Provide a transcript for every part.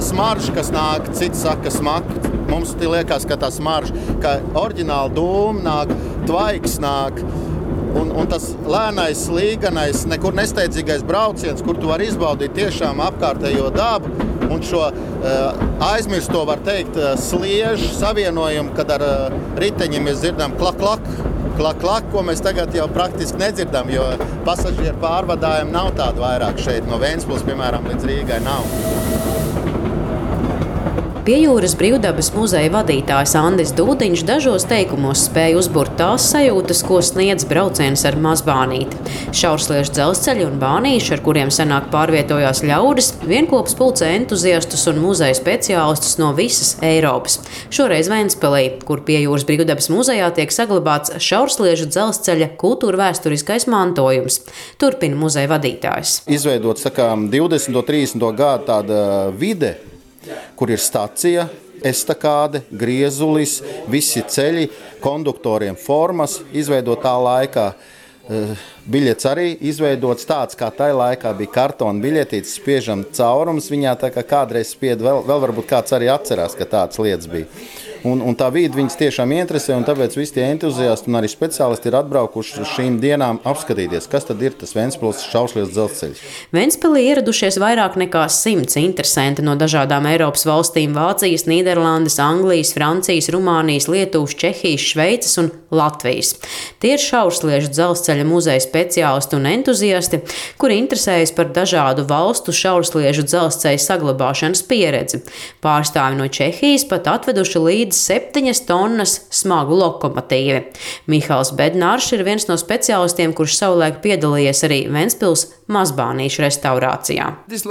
smarža, kas nāk, cits saka smaka. Mums liekas, ka tā smarža, ka oriģināli dūma nāk, tvaiks nāk. Un tas lēnais, slīganais, nekur nesteidzīgais brauciens, kur tu vari izbaudīt tiešām apkārtējo dabu un šo aizmirsto, var teikt, sliežu savienojumu, kad ar riteņiem mēs dzirdam klak, ko mēs tagad jau praktiski nedzirdam, jo pasažieru pārvadājumi nav tādi vairāk šeit. No Ventspils, piemēram, līdz Rīgai nav. Piejūras brīvdabas muzeja vadītājs Andis Dūdiņš dažos teikumos spēja uzburt tās sajūtas, ko sniedz brauciens ar mazbānīti. Šaursliežu dzelzceļi un bānīši, ar kuriem senāk pārvietojās ļaudis, vienkops pulcē entuziastus un muzeja speciālistus no visas Eiropas. Šoreiz Ventspilī, kur Piejūras brīvdabas muzejā tiek saglabāts šaursliežu dzelzceļa kultūrvēsturiskais mantojums. Turpina muzeja vadītājs. Izveidots 20. un 30. gadu tāda vide, kur ir stacija, estakāde, griezulis, visi ceļi, konduktoriem formas, izveidot tā laikā. Biļets arī izveidots tāds, kā tajā laikā bija kartona biļetītes, spiežam caurums viņā, tā kā kādreiz spied, vēl varbūt kāds arī atcerās, ka tāds lietas bija. Un tā vīde viņas tiešām interesē, un tāpēc visi tie entuziasti un arī speciālisti ir atbraukuši uz šīm dienām apskatīties, kas tad ir tas Ventspils šaursliežu dzelzceļš. Ventspilī ieradušies vairāk nekā 100 interesanti no dažādām Eiropas valstīm – Vācijas, Nīderlandes, Anglijas, Francijas, Rumānijas, Lietuvas, Čehijas, Šveices un Latvijas. Tie ir šaursliežu dzelzceļa muzeja speciālisti un entuziasti, kuri interesējas par dažādu valstu šaursliežu dzelzceļa saglabāšanas pieredzi. Pārstāvi no Čehijas pat atveduši līdz 7 tonnas smagu lokomotīvi. Mihāls Bednārs ir viens no speciālistiem, kurš savulaik piedalījies arī Ventspils mazbānīšu restaurācijā.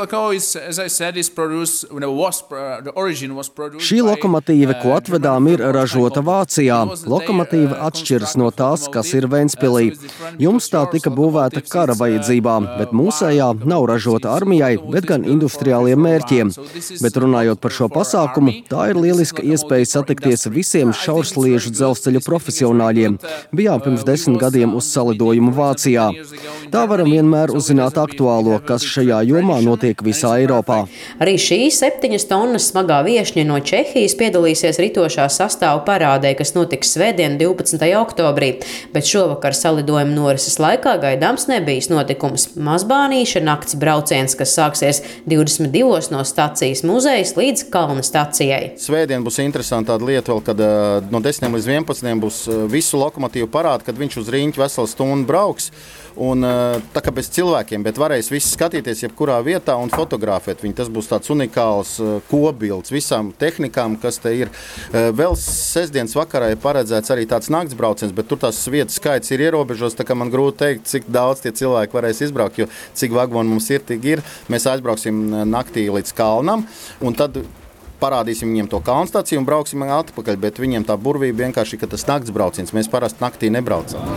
Šī lokomotīve, ko atvedām, ir ražota Vācijā. Lokomotīve atšķiras no tās, kas ir Ventspilī. Jums tā tika būvēta kara vajadzībām, bet mūsējā nav ražota armijai, bet gan industriāliem mērķiem. Bet runājot par šo pasākumu, tā ir lieliska iespēja satikties visiem šaursliežu dzelzceļu profesionāļiem. Bijām pirms 10 gadiem uz salidojumu Vācijā. Tā varam vienmēr uzzināt aktuālo, kas šajā jomā notiek visā Eiropā. Arī šī 7 tonnas smagā viešņa no Čehijas piedalīsies ritošā sastāvu parādē, kas notiks svētdien 12. oktobrī, bet šovakar salidojuma norises laikā gaidāms nebijis notikums. Mazbānīša nakts brauciens, kas sāksies 22 no stacijas muzejas līdz Kalna stacijai. Svētdien būs interesanti tāda lieta vēl, kad no 10 līdz 11 būs visu lokomotīvu parādi, kad viņš uz riņķi veselu stundu brauks. Un tā kā bez cilvēkiem, bet varēs visi skatīties jebkurā vietā un fotografēt viņu. Tas būs tāds unikāls kopbilds visām tehnikām, kas te ir. Vēl sestdienas vakarā ir paredzēts arī tāds nakts brauciens, bet tur tās vietas skaits ir ierobežots, tā kā man grūti teikt, cik daudz tie cilvēki varēs izbraukt, jo cik vagoni mums ir, tik ir. Mēs aizbrauksim naktī līdz Kalnam, un tad parādīsim viņiem to kalnstaciju un brauksim atpakaļ, bet viņiem tā burvība vienkārši, ka tas nakts brauciens. Mēs parasti naktī nebraucam.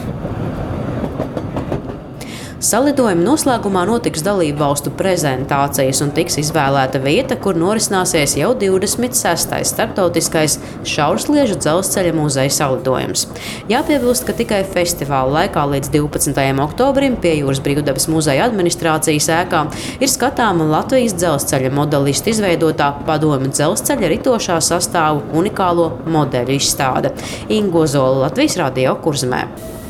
Salidojuma noslēgumā notiks dalību valstu prezentācijas un tiks izvēlēta vieta, kur norisināsies jau 26. starptautiskais šaursliežu dzelzceļa muzeja salidojums. Jāpiebilst, ka tikai festivāla laikā līdz 12. oktobrim Piejūras brīvdabas muzeja administrācijas ēkā ir skatāma Latvijas dzelzceļa modelistu izveidotā padomju dzelzceļa ritošā sastāvu unikālo modeļu izstāde. Ingo Zola, Latvijas radio, Kurzemē.